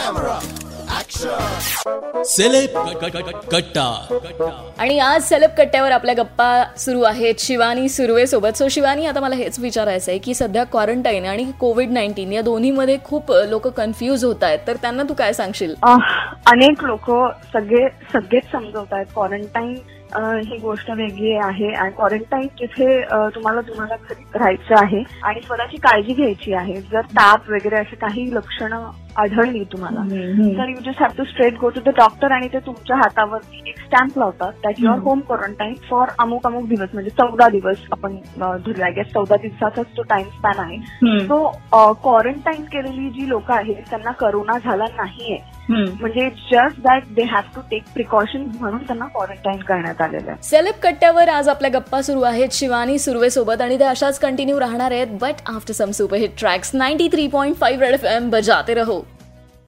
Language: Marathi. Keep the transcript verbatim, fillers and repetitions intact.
सेलेब कट्टा. आणि आज सेलेब कट्ट्यावर आपल्या गप्पा सुरू आहेत शिवानी सुर्वे सोबत. सो शिवानी, आता मला हेच विचारायचं आहे की सध्या क्वारंटाईन आणि कोविड नाईन्टीन या दोन्हीमध्ये खूप लोक कन्फ्यूज होत आहेत, तर त्यांना तू काय सांगशील? अनेक लोक सगळे सगळेच समजवत आहेत क्वारंटाईन ही गोष्ट वेगळी आहे आणि क्वारंटाईन तिथे तुम्हाला तुम्हाला घरी राहायचं आहे आणि स्वतःची काळजी घ्यायची आहे. जर ताप वगैरे अशी काही लक्षणं आढळली तुम्हाला तर you just have to straight go to the doctor आणि ते तुमच्या हातावरती एक स्टॅम्प लावतात that you are home quarantine for अमुक अमुक दिवस, म्हणजे चौदा दिवस आपण धरूया. आय गेस चौदा दिवसाचाच तो टाइम स्पॅन आहे. सो क्वारंटाईन केलेली जी लोक आहेत त्यांना करोना झाला नाहीये, म्हणजे just that they have to take precaution म्हणून त्यांना क्वारंटाईन करण्यात आलेलं आहे. सेलेब कट्ट्यावर आज आपल्या गप्पा सुरू आहेत शिवानी सुर्वे सोबत आणि त्या अशाच कंटिन्यू राहणार आहेत, but after some super hit tracks. Ninety three point five red F M बजाते रहो.